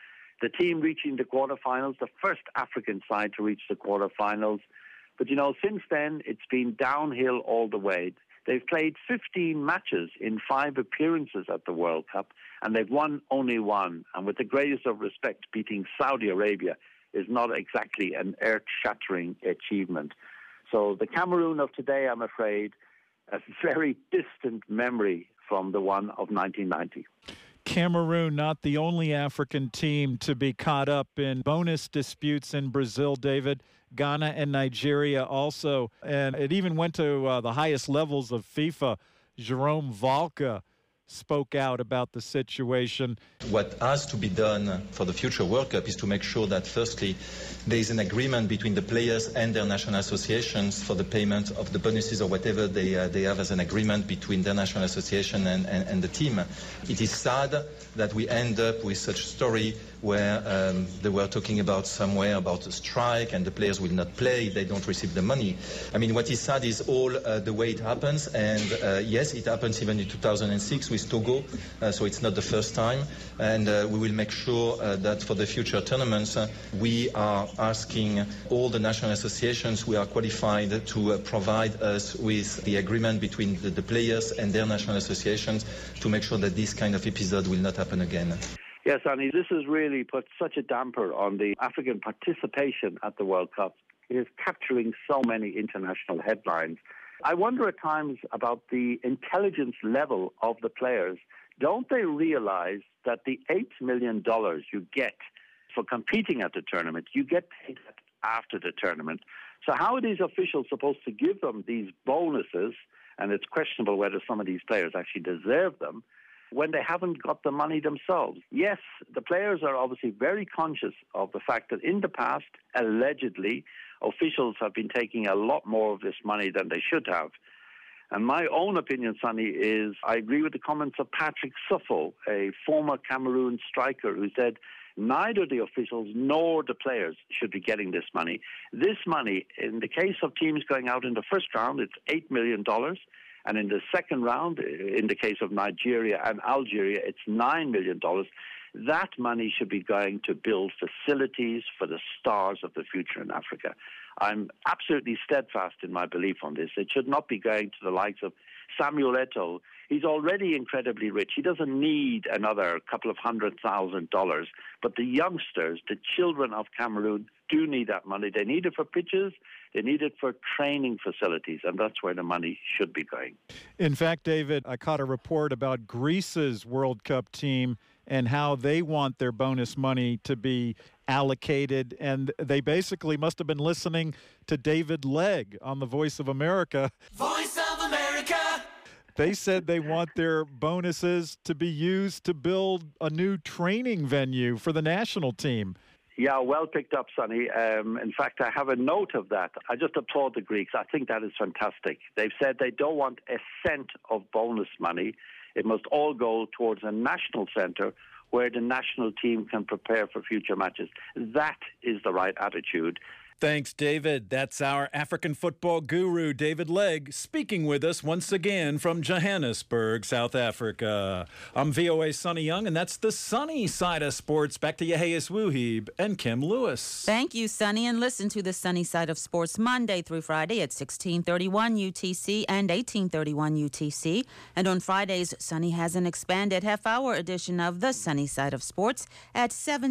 the team reaching the quarterfinals, the first African side to reach the quarterfinals. But, since then, it's been downhill all the way. They've played 15 matches in 5 appearances at the World Cup, and they've won only 1. And with the greatest of respect, beating Saudi Arabia is not exactly an earth-shattering achievement. So the Cameroon of today, I'm afraid, a very distant memory from the one of 1990. Cameroon, not the only African team to be caught up in bonus disputes in Brazil, David. Ghana and Nigeria also. And it even went to the highest levels of FIFA. Jerome Valcke spoke out about the situation. What has to be done for the future World Cup is to make sure that, firstly, there is an agreement between the players and their national associations for the payment of the bonuses or whatever they have as an agreement between their national association and the team. It is sad that we end up with such a story where they were talking about somewhere about a strike and the players will not play, they don't receive the money. I mean, what is sad is all the way it happens, and yes, it happens even in 2006 with Togo, so it's not the first time, and we will make sure that for the future tournaments, we are asking all the national associations who are qualified to provide us with the agreement between the players and their national associations to make sure that this kind of episode will not happen again. Yes, Annie, this has really put such a damper on the African participation at the World Cup. It is capturing so many international headlines. I wonder at times about the intelligence level of the players. Don't they realize that the $8 million you get for competing at the tournament, you get paid after the tournament? So how are these officials supposed to give them these bonuses, and it's questionable whether some of these players actually deserve them, when they haven't got the money themselves? Yes, the players are obviously very conscious of the fact that in the past, allegedly, officials have been taking a lot more of this money than they should have. And my own opinion, Sonny, is I agree with the comments of Patrick Suffo, a former Cameroon striker, who said neither the officials nor the players should be getting this money. This money, in the case of teams going out in the first round, it's $8 million. And in the second round, in the case of Nigeria and Algeria, it's $9 million. That money should be going to build facilities for the stars of the future in Africa. I'm absolutely steadfast in my belief on this. It should not be going to the likes of Samuel Eto'o. He's already incredibly rich. He doesn't need another couple of $100,000. But the youngsters, the children of Cameroon, do need that money. They need it for pitches. They need it for training facilities, and that's where the money should be going. In fact, David, I caught a report about Greece's World Cup team and how they want their bonus money to be allocated, and they basically must have been listening to David Legg on the Voice of America. Voice of America! They said they want their bonuses to be used to build a new training venue for the national team. Yeah, well picked up, Sonny. In fact, I have a note of that. I just applaud the Greeks. I think that is fantastic. They've said they don't want a cent of bonus money. It must all go towards a national centre where the national team can prepare for future matches. That is the right attitude. Thanks, David. That's our African football guru, David Legg, speaking with us once again from Johannesburg, South Africa. I'm VOA Sonny Young, and that's the sunny side of sports. Back to Yehias Wuhib and Kim Lewis. Thank you, Sonny, and listen to the sunny side of sports Monday through Friday at 1631 UTC and 1831 UTC. And on Fridays, Sonny has an expanded half-hour edition of the sunny side of sports at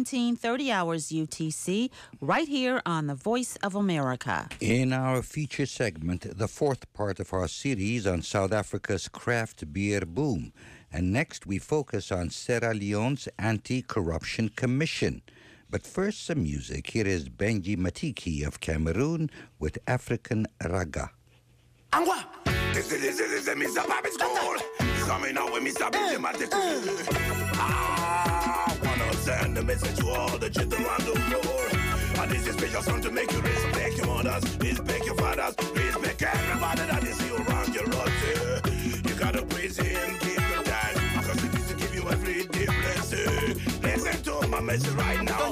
1730 hours UTC, right here on the Voice of America. In our feature segment, the fourth part of our series on South Africa's craft beer boom. And next we focus on Sierra Leone's Anti-Corruption Commission. But first, some music. Here is Benji Matiki of Cameroon with African Raga. Angwa! This is Mr. Bobby's school. Coming out with Mr. Benji Matiki. Wanna send a message to all the children around the world. And this is special song to make you respect your mothers, respect your fathers, respect everybody that is you around your road. You gotta praise him, keep him down, because it is to give you every day blessing. Listen to my message right now.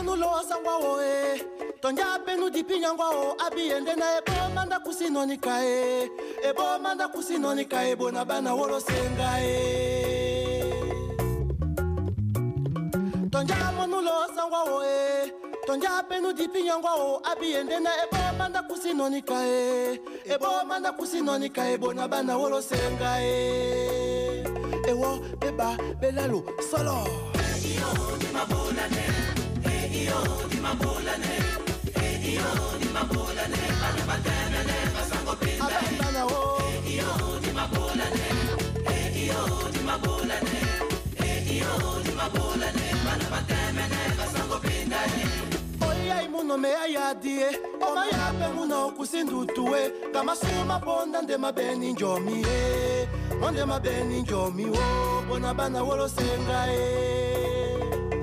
Tonja penu dipinya ngwao abiende na ebo manda kusinonika ebo manda kusinonika ebo na bana wolo senga Tonja monulo sangwa oe. Tonja penu dipi nyangwa o. Abi endena ebo manda kusinonika e. Ebo manda kusinonika e. Bona bana wolo senga e. Ewo beba belalo solo. Eyo di mabola ne. Eyo di mabola ne. Eyo di mabola ne. Bana batana ne. Basango pinda. Abana o. Eyo di mabola ne. Eyo di mabola ne. Eyo di mabola ne. Bana batana ne. Basango pinda. Oya imuno me ayadie. Oma ya pe muno kusindutue. Kama suma bonda nde mabeni njomi e. Onde mabeni njomi wo. Bona bana wolo senga e.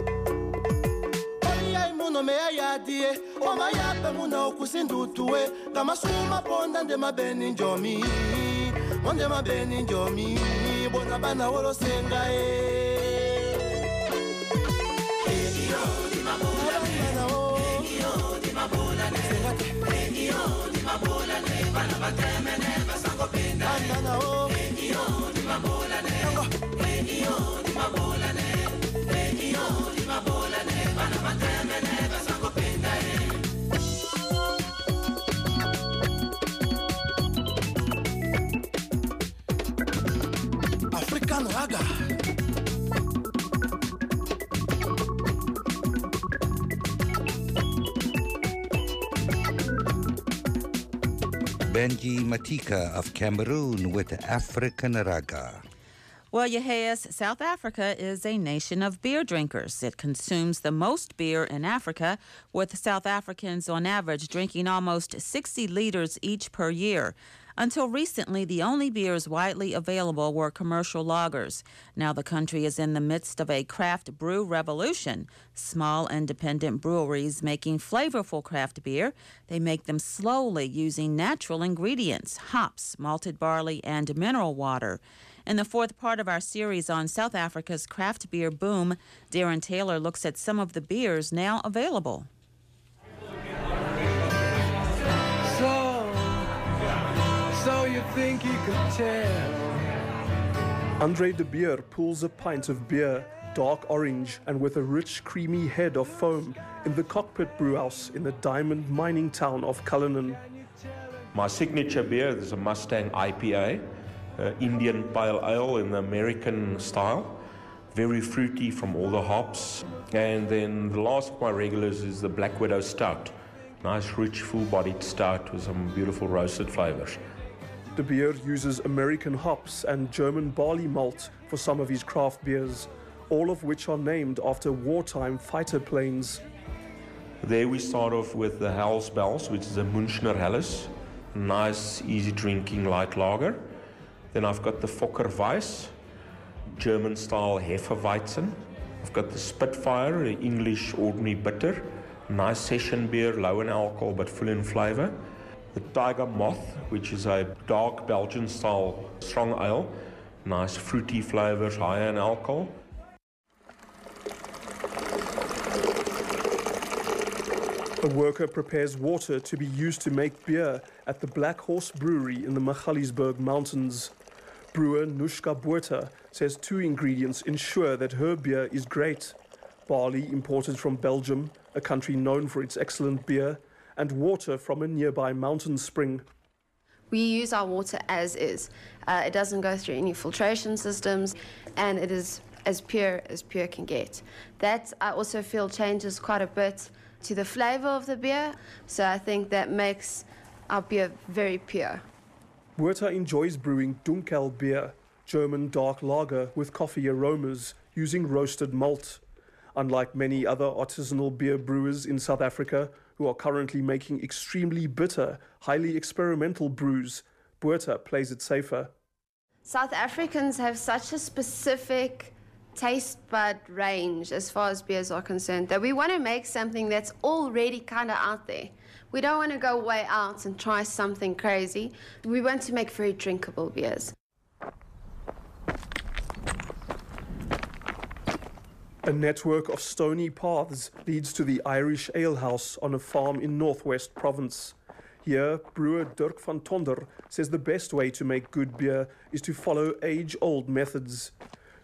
Oya imuno me ayadie. Oma ya pe muno kusindutue. Kama suma bonda nde mabeni njomi. Onde mabeni njomi. Bona bana wolo senga e. Africano Raga. Benji Matika of Cameroon with African Raga. Well, Yeheas, South Africa is a nation of beer drinkers. It consumes the most beer in Africa, with South Africans on average drinking almost 60 liters each per year. Until recently, the only beers widely available were commercial lagers. Now the country is in the midst of a craft brew revolution. Small independent breweries making flavorful craft beer. They make them slowly using natural ingredients, hops, malted barley, and mineral water. In the fourth part of our series on South Africa's craft beer boom, Darren Taylor looks at some of the beers now available. So you think you could tell? Andre de Beer pulls a pint of beer, dark orange and with a rich, creamy head of foam, in the Cockpit Brewhouse in the diamond mining town of Cullinan. My signature beer is a Mustang IPA, Indian Pale Ale in the American style, very fruity from all the hops. And then the last of my regulars is the Black Widow Stout, nice, rich, full-bodied stout with some beautiful roasted flavors. De Beer uses American hops and German barley malt for some of his craft beers, all of which are named after wartime fighter planes. There we start off with the Hell's Bells, which is a Münchner Helles, nice, easy drinking light lager. Then I've got the Fokker Weiss, German-style Hefeweizen. I've got the Spitfire, the English ordinary bitter, nice session beer, low in alcohol but full in flavor. The Tiger Moth, which is a dark Belgian-style strong ale, nice fruity flavors, high in alcohol. A worker prepares water to be used to make beer at the Black Horse Brewery in the Magaliesberg Mountains. Brewer Nushka Buerta says two ingredients ensure that her beer is great: barley imported from Belgium, a country known for its excellent beer, and water from a nearby mountain spring. We use our water as is. It doesn't go through any filtration systems, and it is as pure can get. That, I also feel, changes quite a bit to the flavor of the beer, so I think that makes our beer very pure. Buerta enjoys brewing Dunkel beer, German dark lager with coffee aromas, using roasted malt. Unlike many other artisanal beer brewers in South Africa, who are currently making extremely bitter, highly experimental brews, Buerta plays it safer. South Africans have such a specific taste bud range as far as beers are concerned that we want to make something that's already kind of out there. We don't want to go way out and try something crazy. We want to make very drinkable beers. A network of stony paths leads to the Irish Ale House on a farm in Northwest Province. Here, brewer Dirk van Tonder says the best way to make good beer is to follow age-old methods.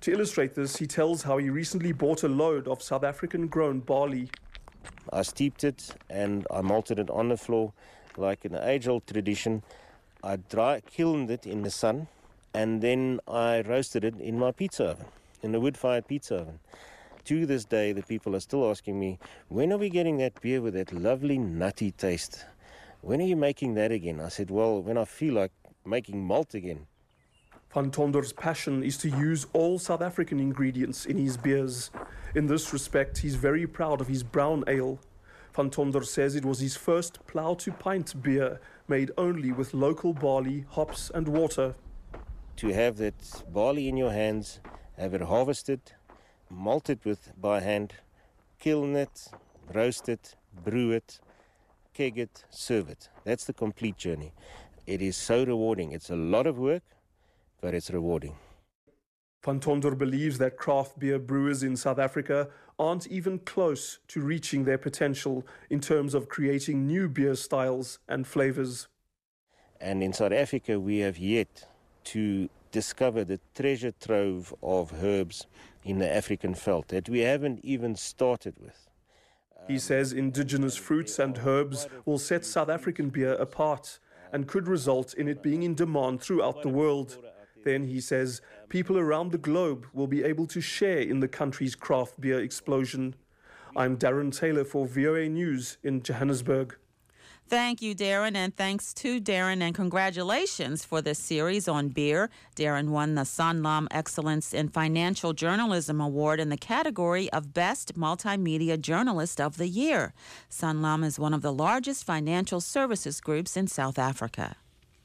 To illustrate this, he tells how he recently bought a load of South African-grown barley. I steeped it and I malted it on the floor like an age-old tradition. I kilned it in the sun and then I roasted it in my pizza oven, in the wood-fired pizza oven. To this day, the people are still asking me, when are we getting that beer with that lovely nutty taste? When are you making that again? I said, well, when I feel like making malt again. Van Tonder's passion is to use all South African ingredients in his beers. In this respect, he's very proud of his brown ale. Van Tonder says it was his first plough-to-pint beer, made only with local barley, hops and water. To have that barley in your hands, have it harvested, malt it by hand, kiln it, roast it, brew it, keg it, serve it. That's the complete journey. It is so rewarding. It's a lot of work, but it's rewarding. Van Tonder believes that craft beer brewers in South Africa aren't even close to reaching their potential in terms of creating new beer styles and flavors. And in South Africa, we have yet to discover the treasure trove of herbs in the African veld that we haven't even started with. He says indigenous fruits and herbs will set South African beer apart and could result in it being in demand throughout the world. Then, he says, people around the globe will be able to share in the country's craft beer explosion. I'm Darren Taylor for VOA News in Johannesburg. Thank you, Darren, and thanks to Darren, and congratulations for this series on beer. Darren won the Sanlam Excellence in Financial Journalism Award in the category of Best Multimedia Journalist of the Year. Sanlam is one of the largest financial services groups in South Africa.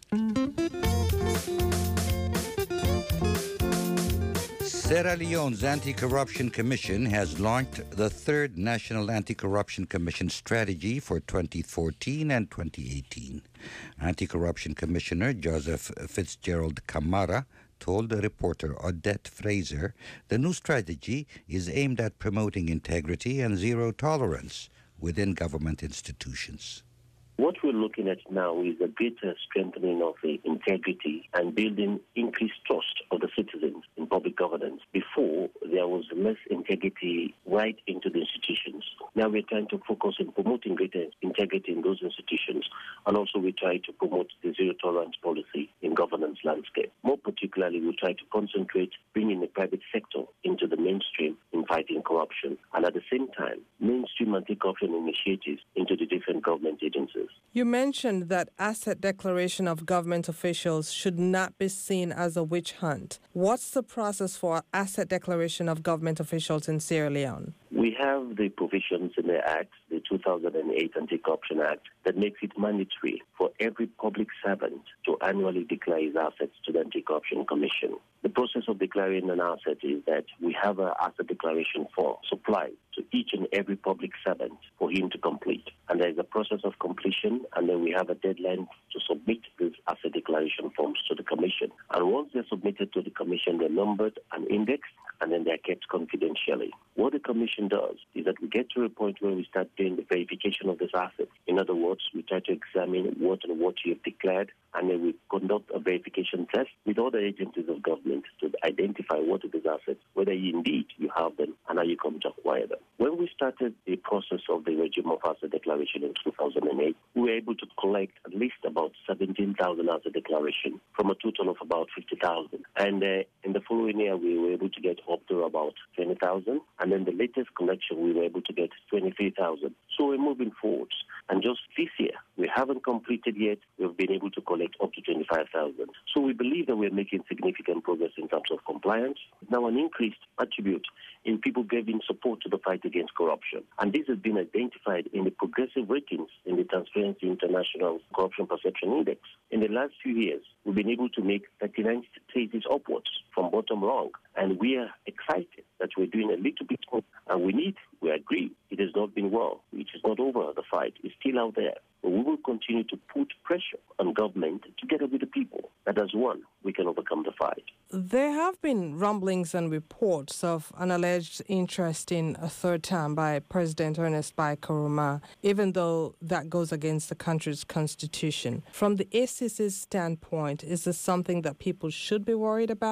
Sierra Leone's Anti-Corruption Commission has launched the third National Anti-Corruption Commission strategy for 2014 and 2018. Anti-Corruption Commissioner Joseph Fitzgerald Kamara told the reporter Odette Fraser the new strategy is aimed at promoting integrity and zero tolerance within government institutions. What we're looking at now is a greater strengthening of the integrity and building increased trust of the citizens in public governance. Before, there was less integrity right into the institutions. Now we're trying to focus on promoting greater integrity in those institutions, and also we try to promote the zero tolerance policy in governance landscape. More particularly, we try to concentrate bringing the private sector into the mainstream in fighting corruption, and at the same time, mainstream anti-corruption initiatives into the different government agencies. You mentioned that asset declaration of government officials should not be seen as a witch hunt. What's the process for asset declaration of government officials in Sierra Leone? We have the provisions in the Act, the 2008 Anti-Corruption Act, that makes it mandatory for every public servant to annually declare his assets to the Anti-Corruption Commission. The process of declaring an asset is that we have an asset declaration form supplied to each and every public servant for him to complete. And there is a process of completion, and then we have a deadline to submit these asset declaration forms to the Commission. And once they're submitted to the Commission, they're numbered and indexed, and then they're kept confidentially. What the Commission does is that we get to a point where we start doing the verification of this asset. In other words, we try to examine what and what you have declared, and then we conduct a verification test with other agencies of government to identify what are these assets, whether indeed you have them, and how you come to acquire them. When we started the process of the regime of asset declaration in 2008, we were able to collect at least about 17,000 asset declarations from a total of about 50,000. And in the following year, we were able to get up to about 20,000. And then the latest collection, we were able to get 23,000. So we're moving forwards. And just this year, we haven't completed yet. We've been able to collect up to 25,000. So we believe that we're making significant progress in terms of compliance. Now an increased attribute in people giving support to the fight against corruption. And this has been identified in the progressive ratings in the Transparency International Corruption Perception Index. In the last few years, we've been able to make 39 stages upwards from bottom rung. And we are excited that we're doing a little bit more. And we agree, it has not been well. It is not over, the fight. It's still out there. But we will continue to put pressure on government together with the people, that as one, we can overcome the fight. There have been rumblings and reports of an alleged interest in a third term by President Ernest Bai Koroma, even though that goes against the country's constitution. From the ACC's standpoint, is this something that people should be worried about?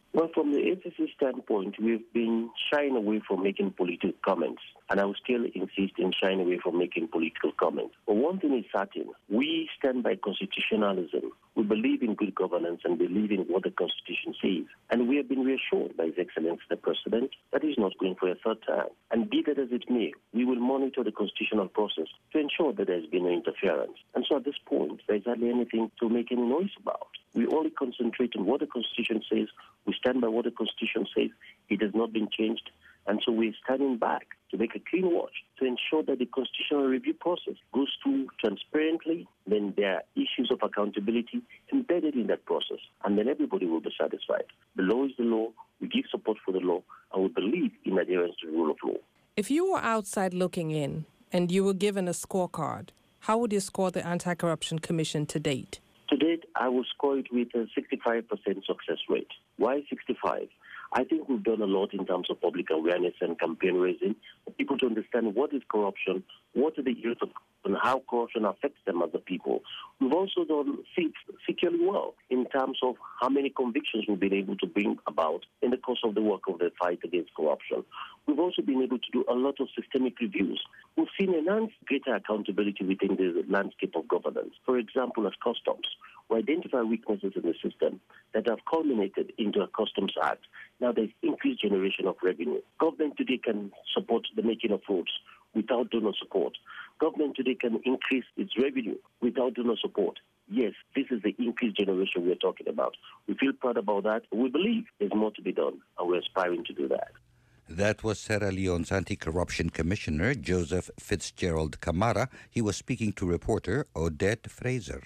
Well, from the ACC standpoint, we've been shying away from making political comments, and I will still insist in shying away from making political comments. But one thing is certain, we stand by constitutionalism. We believe in good governance and believe in what the Constitution says. And we have been reassured by His Excellency the President that he's not going for a third time. And be that as it may, we will monitor the constitutional process to ensure that there's been no interference. And so at this point, there's hardly anything to make any noise about. We only concentrate on what the Constitution says. We stand by what the Constitution says. It has not been changed. And so we're standing back to make a clean watch to ensure that the constitutional review process goes through transparently. Then there are issues of accountability embedded in that process. And then everybody will be satisfied. The law is the law. We give support for the law. And we believe in adherence to the rule of law. If you were outside looking in and you were given a scorecard, how would you score the Anti-Corruption Commission to date? To date, I will score it with a 65% success rate. Why 65? I think we've done a lot in terms of public awareness and campaign raising for people to understand what is corruption, what are the issues of and how corruption affects them as a people. We've also done securely well in terms of how many convictions we've been able to bring about in the course of the work of the fight against corruption. We've also been able to do a lot of systemic reviews. We've seen enhanced greater accountability within the landscape of governance. For example, as customs, we identify weaknesses in the system that have culminated into a Customs Act. Now there's increased generation of revenue. Government today can support the making of roads without donor support. Government today can increase its revenue without donor support. Yes, this is the increased generation we're talking about. We feel proud about that. We believe there's more to be done, and we're aspiring to do that. That was Sierra Leone's Anti-Corruption Commissioner, Joseph Fitzgerald Kamara. He was speaking to reporter Odette Fraser.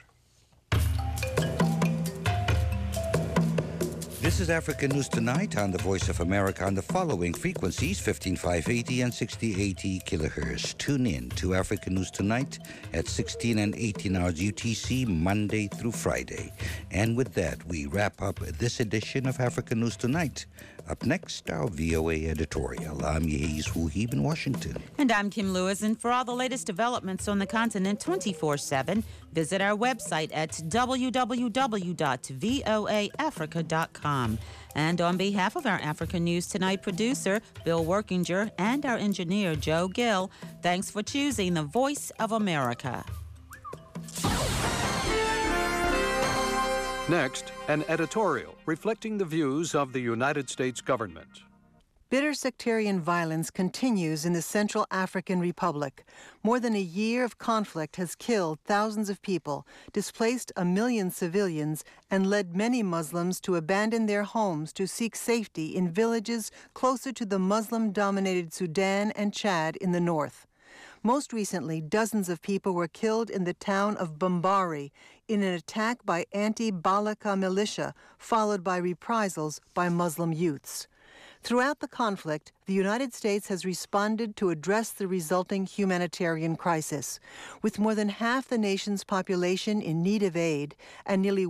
This is African News Tonight on the Voice of America on the following frequencies, 15580 and 6080 kilohertz. Tune in to African News Tonight at 16 and 18 hours UTC, Monday through Friday. And with that, we wrap up this edition of African News Tonight. Up next, our VOA editorial. I'm Yehiz Wuhib in Washington. And I'm Kim Lewis. And for all the latest developments on the continent 24/7, visit our website at www.voaafrica.com. And on behalf of our African News Tonight producer, Bill Workinger, and our engineer, Joe Gill, thanks for choosing the Voice of America. Next, an editorial reflecting the views of the United States government. Bitter sectarian violence continues in the Central African Republic. More than a year of conflict has killed thousands of people, displaced 1 million civilians, and led many Muslims to abandon their homes to seek safety in villages closer to the Muslim-dominated Sudan and Chad in the north. Most recently, dozens of people were killed in the town of Bambari in an attack by anti-Balaka militia, followed by reprisals by Muslim youths. Throughout the conflict, the United States has responded to address the resulting humanitarian crisis. With more than half the nation's population in need of aid and nearly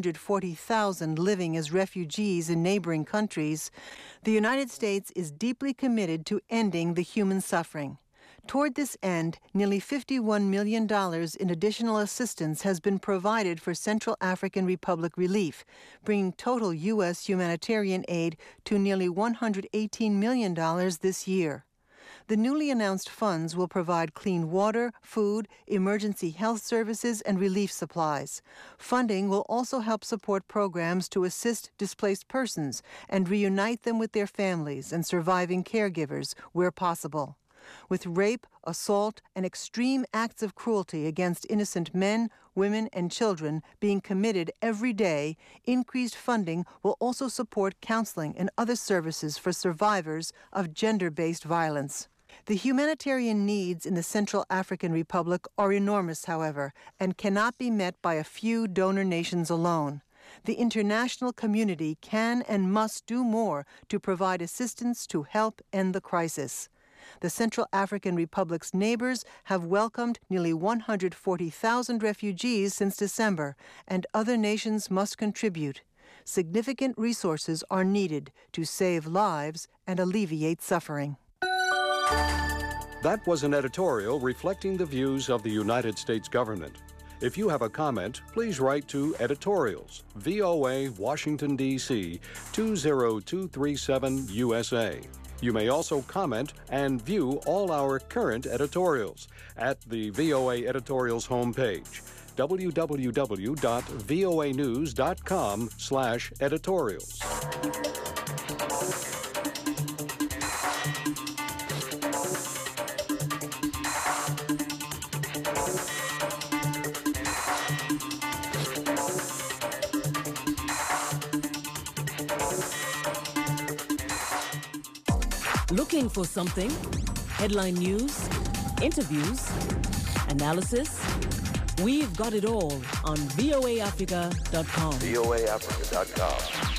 140,000 living as refugees in neighboring countries, the United States is deeply committed to ending the human suffering. Toward this end, nearly $51 million in additional assistance has been provided for Central African Republic relief, bringing total U.S. humanitarian aid to nearly $118 million this year. The newly announced funds will provide clean water, food, emergency health services, and relief supplies. Funding will also help support programs to assist displaced persons and reunite them with their families and surviving caregivers where possible. With rape, assault, and extreme acts of cruelty against innocent men, women, and children being committed every day, increased funding will also support counseling and other services for survivors of gender-based violence. The humanitarian needs in the Central African Republic are enormous, however, and cannot be met by a few donor nations alone. The international community can and must do more to provide assistance to help end the crisis. The Central African Republic's neighbors have welcomed nearly 140,000 refugees since December, and other nations must contribute. Significant resources are needed to save lives and alleviate suffering. That was an editorial reflecting the views of the United States government. If you have a comment, please write to Editorials, VOA, Washington, D.C., 20237 USA. You may also comment and view all our current editorials at the VOA Editorials homepage, www.voanews.com/editorials. Looking for something? Headline news, interviews, analysis? We've got it all on voaafrica.com. voaafrica.com.